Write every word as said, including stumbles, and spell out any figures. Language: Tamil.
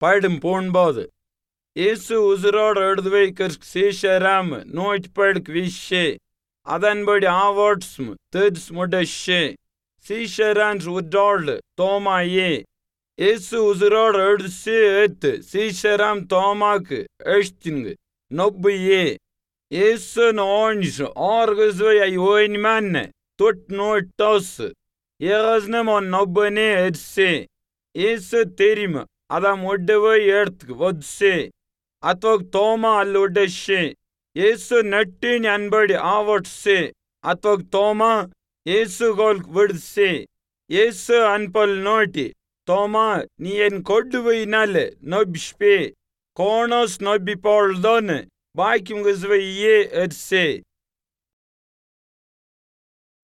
Paidim poonbodu. Yesu uzurodu ördüveykırsk sişeram noçpedk vişşe. Adanbadi avotsmu tıds mudaşşe. Sişerans udorlu toma ye. Yesu uzurodu ördüse et sişeram tomakı öştüngü. Nobbu ye. Yesu nonjsu orguzveya yoynmanne. Tut not tosu. Yeğaznamon nobbane etse. Yesu terima. Adam ஒட்டவை எடுத்துக்கு வச்சு அத்தோக் தோமா அல்ல உடச்சு ஏசு நட்டின் அன்படி ஆவட்சு அத்தோக் தோமா ஏசு கோல்க் விடுச்சு ஏசு அன்பல் நோட்டி தோமா நீ என் கொடுவையினால நொபிஷ்பே கோணோஸ் நொபி போல்தோன்னு பாக்கியம் கசுவை ஏ எடுச்சு